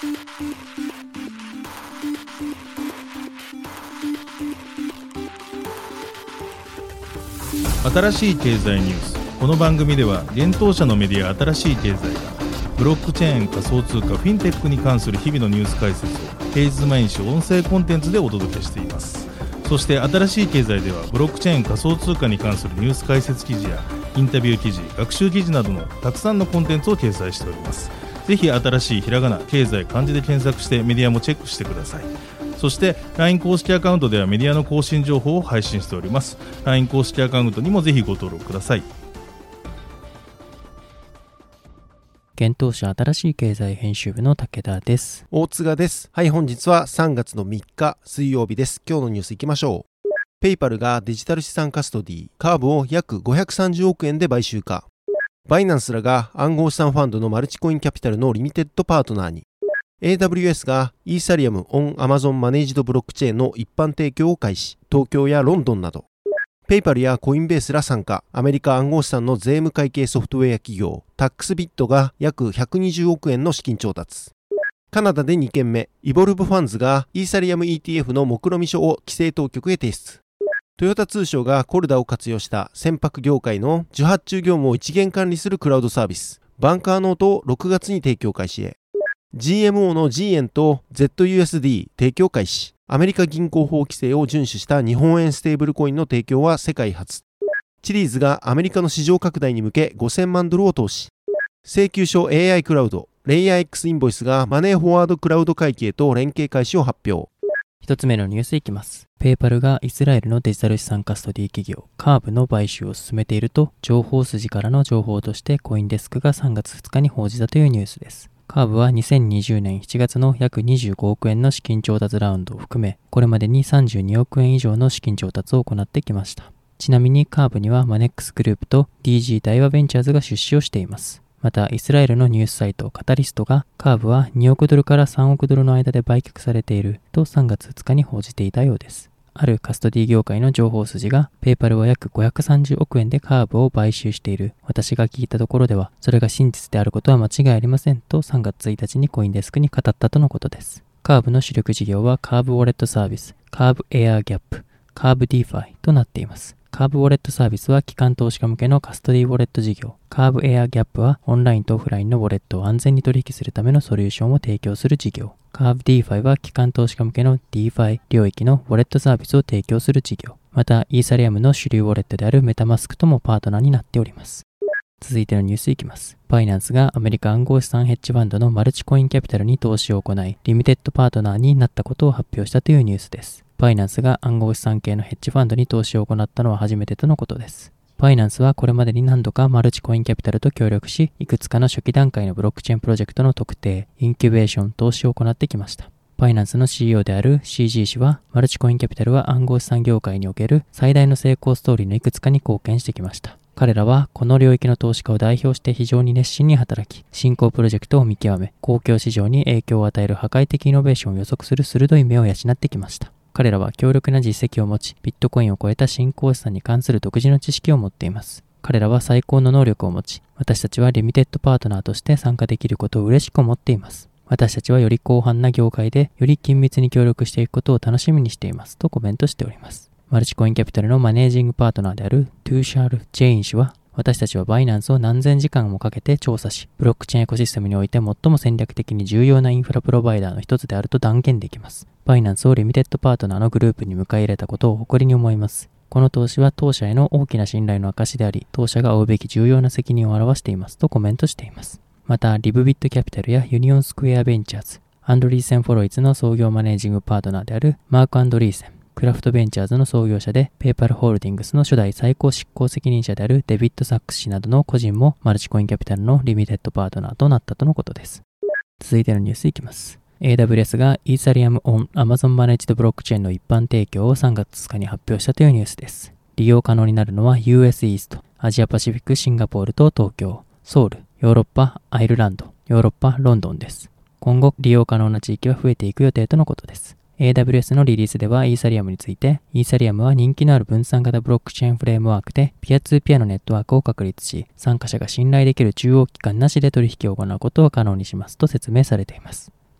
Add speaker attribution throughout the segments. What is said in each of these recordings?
Speaker 1: 新しい経済ニュース。この番組では現当社のメディア新しい経済がブロックチェーン、仮想通貨、フィンテックに関する日々のニュース解説を平日毎日音声コンテンツでお届けしています。そして新しい経済ではブロックチェーン、仮想通貨に関するニュース解説記事やインタビュー記事、学習記事などのたくさんのコンテンツを掲載しております。ぜひ新しいひらがな、経済、漢字で検索してメディアもチェックしてください。そして LINE 公式アカウントではメディアの更新情報を配信しております。 LINE 公式アカウントにもぜひご登録ください。
Speaker 2: 現当社新しい経済編集部の武田です。
Speaker 3: 大塚です。はい、本日は3月の3日水曜日です。今日のニュースいきましょう。ペイパルがデジタル資産カストディカーブを約530億円で買収か。バイナンスらが暗号資産ファンドのマルチコインキャピタルのリミテッドパートナーに。AWS がイーサリアムオン Amazon マネージドブロックチェーンの一般提供を開始。東京やロンドンなど。ペイパルやコインベースら参加。アメリカ暗号資産の税務会計ソフトウェア企業タックスビットが約120億円の資金調達。カナダで2件目。イボルブファンズがイーサリアム ETF の目論見書を規制当局へ提出。トヨタ通商がコルダを活用した船舶業界の受発注業務を一元管理するクラウドサービス。バンカーノートを6月に提供開始へ。GMO の G 円と ZUSD 提供開始。アメリカ銀行法規制を遵守した日本円ステーブルコインの提供は世界初。チリーズがアメリカの市場拡大に向け5000万ドルを投資。請求書 AI クラウド、レイヤー X インボイスがマネーフォワードクラウド会計と連携開始を発表。
Speaker 2: 一つ目のニュースいきます。ペイパルがイスラエルのデジタル資産カストディ企業カーブの買収を進めていると情報筋からの情報としてコインデスクが3月2日に報じたというニュースです。カーブは2020年7月の約25億円の資金調達ラウンドを含め、これまでに32億円以上の資金調達を行ってきました。ちなみにカーブにはマネックスグループと DG 大和ベンチャーズが出資をしています。また、イスラエルのニュースサイトカタリストがカーブは2億ドルから3億ドルの間で売却されていると3月2日に報じていたようです。あるカストディ業界の情報筋が、ペイパルは約530億円でカーブを買収している。私が聞いたところでは、それが真実であることは間違いありませんと3月1日にコインデスクに語ったとのことです。カーブの主力事業はカーブウォレットサービス、カーブエアギャップ、カーブディファイとなっています。カーブウォレットサービスは機関投資家向けのカストディウォレット事業。カーブエアギャップはオンラインとオフラインのウォレットを安全に取引するためのソリューションを提供する事業。カーブ DeFi は機関投資家向けの DeFi 領域のウォレットサービスを提供する事業。また、イーサリアムの主流ウォレットであるメタマスクともパートナーになっております。続いてのニュースいきます。バイナンスがアメリカ暗号資産ヘッジファンドのマルチコインキャピタルに投資を行い、リミテッドパートナーになったことを発表したというニュースです。バイナンスが暗号資産系のヘッジファンドに投資を行ったのは初めてとのことです。バイナンスはこれまでに何度かマルチコインキャピタルと協力し、いくつかの初期段階のブロックチェーンプロジェクトの特定、インキュベーション、投資を行ってきました。バイナンスの CEO である CG 氏は、マルチコインキャピタルは暗号資産業界における最大の成功ストーリーのいくつかに貢献してきました。彼らはこの領域の投資家を代表して非常に熱心に働き、新興プロジェクトを見極め、公共市場に影響を与える破壊的イノベーションを予測する鋭い目を養ってきました。彼らは強力な実績を持ち、ビットコインを超えた新興資産に関する独自の知識を持っています。彼らは最高の能力を持ち、私たちはリミテッドパートナーとして参加できることを嬉しく思っています。私たちはより広範な業界でより緊密に協力していくことを楽しみにしていますとコメントしております。マルチコインキャピタルのマネージングパートナーであるトゥーシャール・ジェイン氏は、私たちはバイナンスを何千時間もかけて調査し、ブロックチェーンエコシステムにおいて最も戦略的に重要なインフラプロバイダーの一つであると断言できます。バイナンスをリミテッドパートナーのグループに迎え入れたことを誇りに思います。この投資は当社への大きな信頼の証であり、当社が負うべき重要な責任を表していますとコメントしています。また、リブビットキャピタルやユニオンスクエアベンチャーズ、アンドリーセン・フォロイツの創業マネージングパートナーであるマーク・アンドリーセン、クラフトベンチャーズの創業者でペーパルホールディングスの初代最高執行責任者であるデビッド・サックス氏などの個人もマルチコインキャピタルのリミテッドパートナーとなったとのことです。続いてのニュースいきます。AWS がイーサリアムオン Amazon マネージドブロックチェーンの一般提供を3月2日に発表したというニュースです。利用可能になるのは US イースト、アジアパシフィック、シンガポールと東京、ソウル、ヨーロッパ、アイルランド、ヨーロッパ、ロンドンです。今後、利用可能な地域は増えていく予定とのことです。AWS のリリースではイーサリアムについて、イーサリアムは人気のある分散型ブロックチェーンフレームワークで、ピアツーピアのネットワークを確立し、参加者が信頼できる中央機関なしで取引を行うことを可能にしますと説明されています。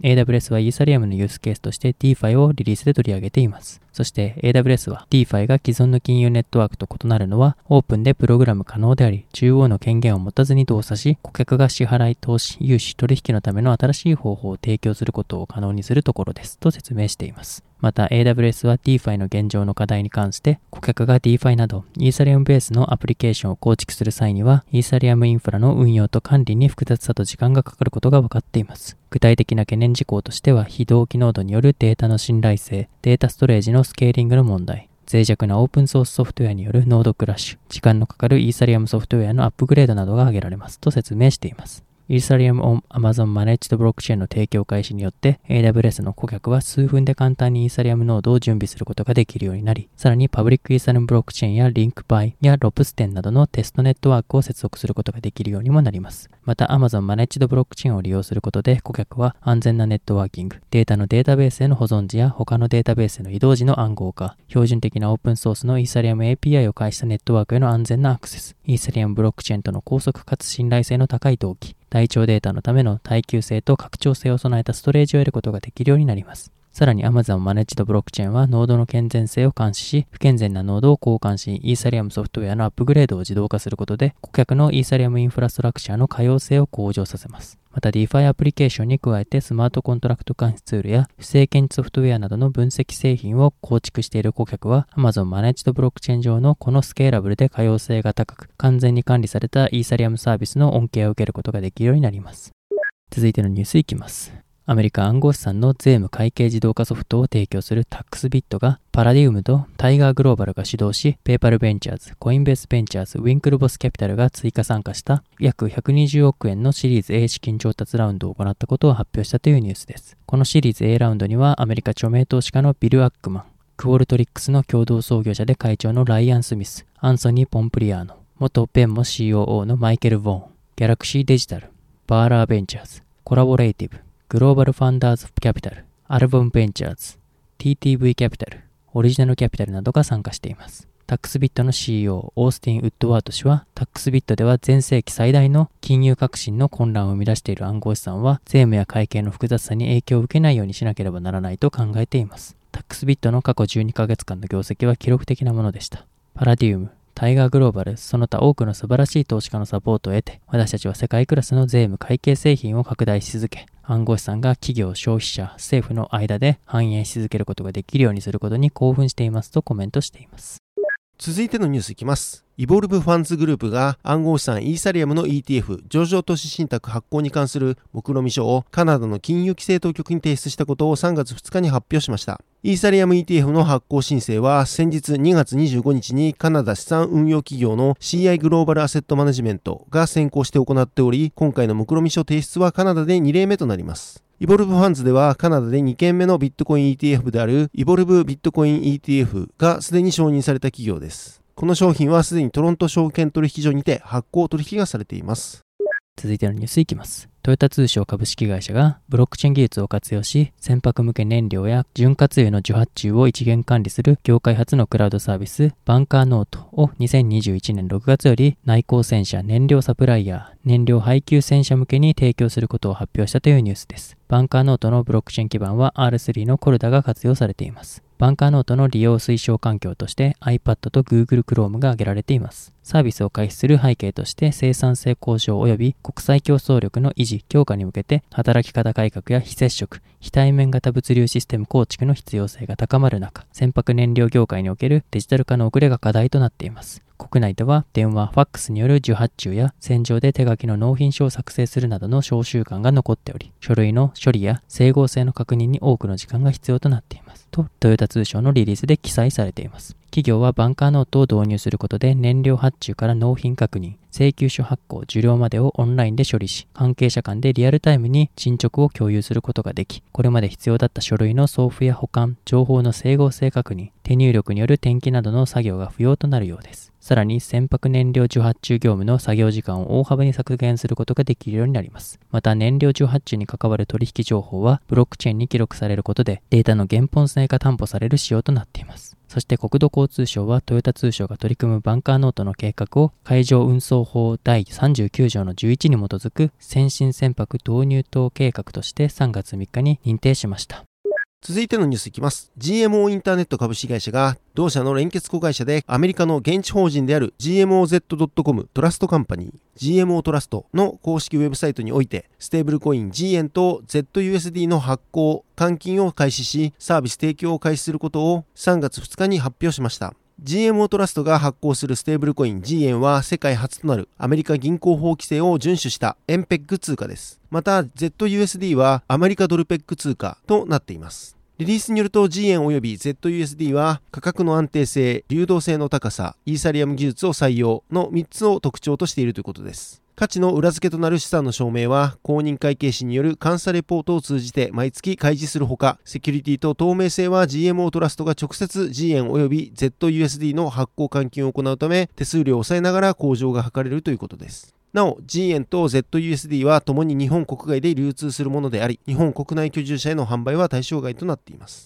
Speaker 2: AWS はイーサリアムのユースケースとして DeFi をリリースで取り上げています。そして AWS は DeFi が既存の金融ネットワークと異なるのはオープンでプログラム可能であり、中央の権限を持たずに動作し、顧客が支払い、投資、融資、取引のための新しい方法を提供することを可能にするところですと説明しています。また AWS は DeFi の現状の課題に関して、顧客が DeFi などイーサリアムベースのアプリケーションを構築する際には、イーサリアムインフラの運用と管理に複雑さと時間がかかることが分かっています。具体的な懸念事項としては、非同期ノードによるデータの信頼性、データストレージのスケーリングの問題、脆弱なオープンソースソフトウェアによるノードクラッシュ、時間のかかるイーサリアムソフトウェアのアップグレードなどが挙げられますと説明しています。イーサリアム on Amazon Managed Blockchain の提供開始によって AWS の顧客は数分で簡単にイーサリアムノードを準備することができるようになり、さらにパブリックイーサリアムブロックチェーンやリンクバイやロプステンなどのテストネットワークを接続することができるようにもなります。また Amazon Managed Blockchain を利用することで顧客は安全なネットワーキング、データのデータベースへの保存時や他のデータベースへの移動時の暗号化、標準的なオープンソースのイーサリアム API を介したネットワークへの安全なアクセス、イーサリアムブロックチェーンとの高速かつ信頼性の高い同期、大腸データのための耐久性と拡張性を備えたストレージを得ることができるようになります。さらに Amazon Managed Blockchain はノードの健全性を監視し、不健全なノードを交換し、イーサリアムソフトウェアのアップグレードを自動化することで、顧客のイーサリアムインフラストラクチャーの可用性を向上させます。また DeFi アプリケーションに加えてスマートコントラクト監視ツールや不正検知ソフトウェアなどの分析製品を構築している顧客は Amazon Managed Blockchain 上のこのスケーラブルで可用性が高く、完全に管理されたイーサリアムサービスの恩恵を受けることができるようになります。続いてのニュースいきます。アメリカ暗号資産の税務会計自動化ソフトを提供するタックスビットがパラディウムとタイガーグローバルが主導し、ペーパルベンチャーズ、コインベースベンチャーズ、ウィンクルボスキャピタルが追加参加した約120億円のシリーズ A 資金調達ラウンドを行ったことを発表したというニュースです。このシリーズ A ラウンドにはアメリカ著名投資家のビル・アックマン、クォルトリックスの共同創業者で会長のライアン・スミス、アンソニー・ポンプリアーノ、元ペンモ COO のマイケル・ヴォーン、ギャラクシーデジタル、バーラーベンチャーズ、コラボレイティブ、グローバルファンダーズキャピタル、アルボンベンチャーズ、TTV キャピタル、オリジナルキャピタルなどが参加しています。タックスビットの CEO、オースティン・ウッドワート氏は、タックスビットでは全盛期最大の金融革新の混乱を生み出している暗号資産は、税務や会計の複雑さに影響を受けないようにしなければならないと考えています。タックスビットの過去12ヶ月間の業績は記録的なものでした。パラディウム、タイガーグローバル、その他多くの素晴らしい投資家のサポートを得て、私たちは世界クラスの税務会計製品を拡大し続け、暗号資産が企業、消費者、政府の間で反映し続けることができるようにすることに興奮していますとコメントしています。
Speaker 3: 続いてのニュースいきます。イボルブファンズグループが暗号資産イーサリアムの ETF 上場投資信託発行に関する目論見書をカナダの金融規制当局に提出したことを3月2日に発表しました。イーサリアム ETF の発行申請は先日2月25日にカナダ資産運用企業の CI グローバルアセットマネジメントが先行して行っており、今回の目論見書提出はカナダで2例目となります。イボルブファンズではカナダで2件目のビットコイン ETF であるイボルブビットコイン ETF がすでに承認された企業です。この商品はすでにトロント証券取引所にて発行取引がされています。
Speaker 2: 続いてのニュースいきます。トヨタ通商株式会社がブロックチェーン技術を活用し、船舶向け燃料や潤滑油の受発注を一元管理する業界初のクラウドサービス、バンカーノートを2021年6月より内航船社、燃料サプライヤー、燃料配給船社向けに提供することを発表したというニュースです。バンカーノートのブロックチェーン基盤は R3 のコルダが活用されています。バンカーノートの利用推奨環境として iPad と Google Chrome が挙げられています。サービスを開始する背景として生産性向上及び国際競争力の維持・強化に向けて働き方改革や非接触、非対面型物流システム構築の必要性が高まる中、船舶燃料業界におけるデジタル化の遅れが課題となっています。国内では電話、ファックスによる受発注や船上で手書きの納品書を作成するなどの小習慣が残っており、書類の処理や整合性の確認に多くの時間が必要となっています。と、トヨタ通商のリリースで記載されています。企業はバンカーノートを導入することで燃料発注から納品確認、請求書発行、受領までをオンラインで処理し、関係者間でリアルタイムに進捗を共有することができ、これまで必要だった書類の送付や保管、情報の整合性確認、手入力による転記などの作業が不要となるようです。さらに船舶燃料受発注業務の作業時間を大幅に削減することができるようになります。また燃料受発注に関わる取引情報はブロックチェーンに記録されることでデータの原本性が担保される仕様となっています。そして国土交通省はトヨタ通商が取り組むバンカーノートの計画を海上運送法第39条の11に基づく先進船舶導入等計画として3月3日に認定しました。
Speaker 3: 続いてのニュースいきます。GMO インターネット株式会社が同社の連結子会社でアメリカの現地法人である GMOZ.com トラストカンパニー GMO トラストの公式ウェブサイトにおいてステーブルコイン G 円と ZUSD の発行・換金を開始しサービス提供を開始することを3月2日に発表しました。GMO トラストが発行するステーブルコイン G 円は世界初となるアメリカ銀行法規制を遵守した円ペック通貨です。また ZUSD はアメリカドルペック通貨となっています。リリースによると G 円及び ZUSD は価格の安定性、流動性の高さ、イーサリアム技術を採用の3つを特徴としているということです。価値の裏付けとなる資産の証明は公認会計士による監査レポートを通じて毎月開示するほか、セキュリティと透明性は GMO トラストが直接 G 円及び ZUSD の発行換金を行うため手数料を抑えながら向上が図れるということです。なお G 円と ZUSD は共に日本国外で流通するものであり、日本国内居住者への販売は対象外となっています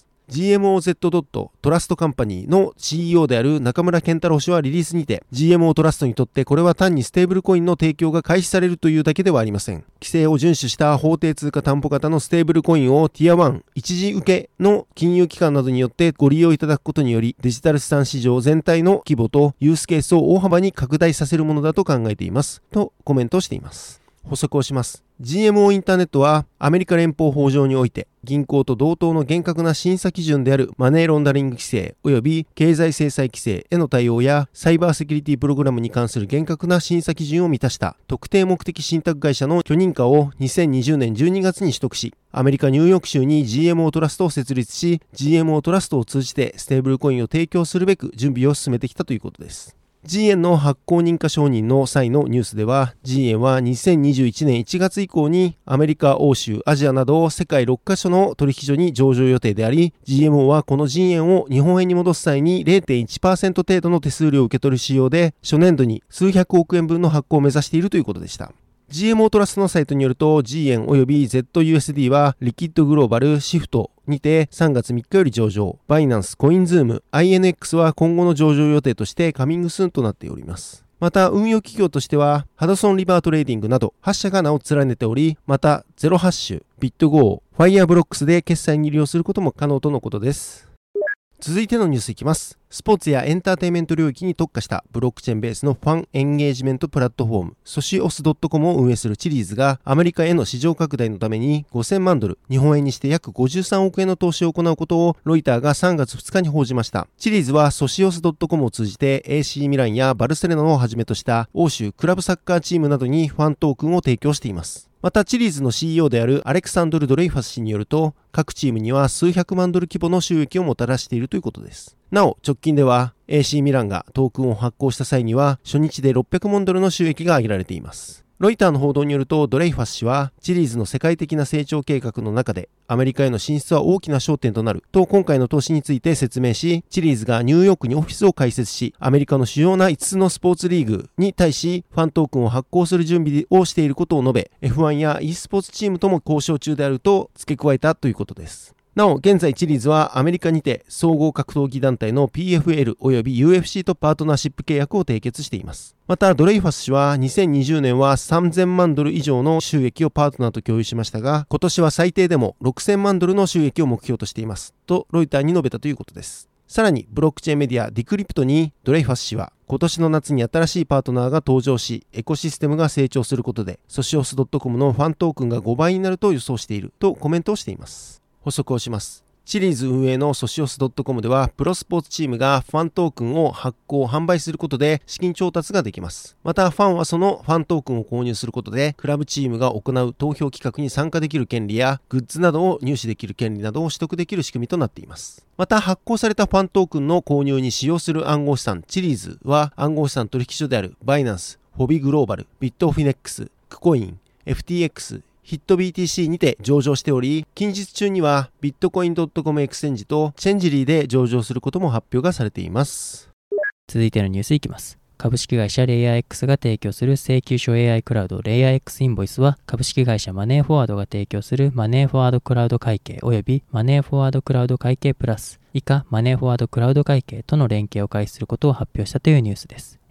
Speaker 3: 。GMOZ. トラストカンパニーの CEO である中村健太郎氏はリリースにて GMO トラストにとってこれは単にステーブルコインの提供が開始されるというだけではありません。規制を遵守した法定通貨担保型のステーブルコインをティア1一時受けの金融機関などによってご利用いただくことによりデジタル資産市場全体の規模とユースケースを大幅に拡大させるものだと考えていますとコメントしています。補足をします。GMO インターネットはアメリカ連邦法上において銀行と同等の厳格な審査基準であるマネーロンダリング規制及び経済制裁規制への対応やサイバーセキュリティプログラムに関する厳格な審査基準を満たした特定目的信託会社の許認可を2020年12月に取得し、アメリカニューヨーク州に GMO トラストを設立し、GMO トラストを通じてステーブルコインを提供するべく準備を進めてきたということです。G 円の発行認可承認の際のニュースでは G 円は2021年1月以降にアメリカ、欧州、アジアなど世界6カ所の取引所に上場予定であり、 GMO はこの G 円を日本円に戻す際に 0.1% 程度の手数料を受け取る仕様で初年度に数百億円分の発行を目指しているということでした。GMO トラストのサイトによると G 円及び ZUSD はリキッドグローバルシフトにて3月3日より上場、バイナンス、コインズーム、INX は今後の上場予定としてカミングスーンとなっております。また運用企業としてはハドソンリバートレーディングなど8社が名を連ねており、またゼロハッシュ、ビットゴー、ファイアーブロックスで決済に利用することも可能とのことです。続いてのニュースいきます。スポーツやエンターテインメント領域に特化したブロックチェーンベースのファンエンゲージメントプラットフォームソシオス .com を運営するチリーズがアメリカへの市場拡大のために5000万ドル、日本円にして約53億円の投資を行うことをロイターが3月2日に報じました。チリーズはソシオス .com を通じて AC ミランやバルセロナをはじめとした欧州クラブサッカーチームなどにファントークンを提供しています。またチリーズの CEO であるアレクサンドル・ドレイファス氏によると、各チームには数百万ドル規模の収益をもたらしているということです。なお直近では AC ミランがトークンを発行した際には初日で600万ドルの収益が挙げられています。ロイターの報道によるとドレイファス氏はチリーズの世界的な成長計画の中でアメリカへの進出は大きな焦点となると今回の投資について説明し、チリーズがニューヨークにオフィスを開設しアメリカの主要な5つのスポーツリーグに対しファントークンを発行する準備をしていることを述べ、 F1 や e スポーツチームとも交渉中であると付け加えたということです。なお現在チリーズはアメリカにて総合格闘技団体の PFL および UFC とパートナーシップ契約を締結しています。またドレイファス氏は2020年は3000万ドル以上の収益をパートナーと共有しましたが、今年は最低でも6000万ドルの収益を目標としていますとロイターに述べたということです。さらにブロックチェーンメディアディクリプトにドレイファス氏は今年の夏に新しいパートナーが登場しエコシステムが成長することでソシオス .com のファントークンが5倍になると予想しているとコメントをしています。補足をします。チリーズ運営のソシオス .com ではプロスポーツチームがファントークンを発行販売することで資金調達ができます。またファンはそのファントークンを購入することでクラブチームが行う投票企画に参加できる権利やグッズなどを入手できる権利などを取得できる仕組みとなっています。また発行されたファントークンの購入に使用する暗号資産チリーズは暗号資産取引所であるバイナンス、ホビグローバル、ビットフィネックス、クコイン、FTX、ヒット BTC にて上場しており、近日中にはビットコイン .com エクスチェンジとチェンジリーで上場することも発表がされています。
Speaker 2: 続いてのニュースいきます。株式会社レイヤー X が提供する請求書 AI クラウドレイヤー X インボイスは株式会社マネーフォワードが提供するマネーフォワードクラウド会計およびマネーフォワードクラウド会計プラス以下マネーフォワードクラウド会計との連携を開始することを発表したというニュースです。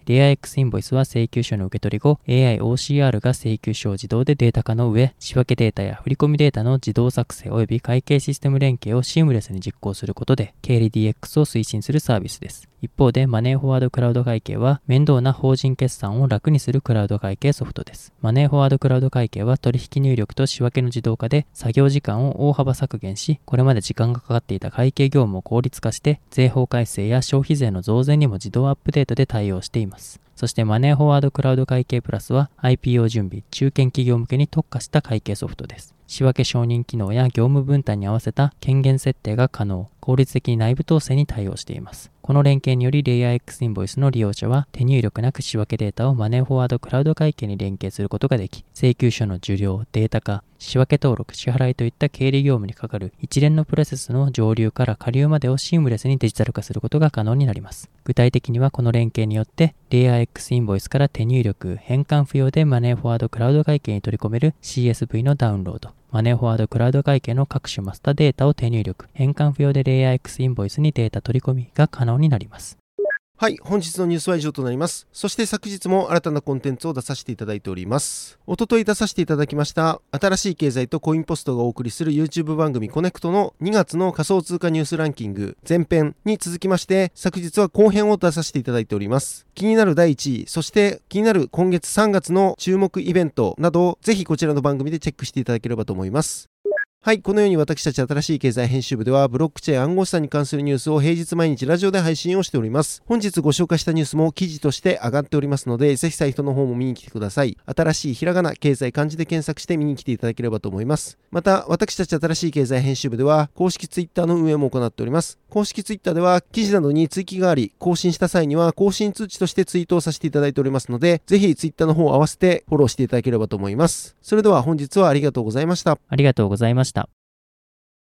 Speaker 2: レア X インボイスは請求書の受け取り後、AI/OCR が請求書を自動でデータ化の上、仕分けデータや振込データの自動作成及び会計システム連携をシームレスに実行することで、経理 DX を推進するサービスです。一方で、マネーフォワードクラウド会計は、面倒な法人決算を楽にするクラウド会計ソフトです。マネーフォワードクラウド会計は、取引入力と仕分けの自動化で、作業時間を大幅削減し、これまで時間がかかっていた会計業務を効率化して、税法改正や消費税の増税にも自動アップデートで対応しています。そしてマネーフォワードクラウド会計プラスは IPO 準備、中堅企業向けに特化した会計ソフトです。仕分け承認機能や業務分担に合わせた権限設定が可能、効率的に内部統制に対応しています。この連携によりレイヤー X インボイスの利用者は手入力なく仕分けデータをマネーフォワードクラウド会計に連携することができ、請求書の受領、データ化、仕分け登録、支払いといった経理業務にかかる一連のプロセスの上流から下流までをシームレスにデジタル化することが可能になります。具体的にはこの連携によってレイヤー X インボイスから手入力、変換不要でマネーフォワードクラウド会計に取り込める CSV のダウンロード、マネーフォワードクラウド会計の各種マスターデータを手入力、変換不要でレイヤー X インボイスにデータ取り込みが可能になります。
Speaker 3: はい、本日のニュースは以上となります。そして昨日も新たなコンテンツを出させていただいております。おととい出させていただきました新しい経済とコインポストがお送りする YouTube 番組コネクトの2月の仮想通貨ニュースランキング前編に続きまして、昨日は後編を出させていただいております。気になる第1位、そして気になる今月3月の注目イベントなどをぜひこちらの番組でチェックしていただければと思います。はい、このように私たち新しい経済編集部ではブロックチェーン暗号資産に関するニュースを平日毎日ラジオで配信をしております。本日ご紹介したニュースも記事として上がっておりますので、ぜひサイトの方も見に来てください。新しいひらがな経済漢字で検索して見に来ていただければと思います。また私たち新しい経済編集部では公式ツイッターの運営も行っております。公式ツイッターでは記事などに追記があり、更新した際には更新通知としてツイートをさせていただいておりますので、ぜひツイッターの方を合わせてフォローしていただければと思います。それでは本日はありがとうございました。
Speaker 2: ありがとうございました。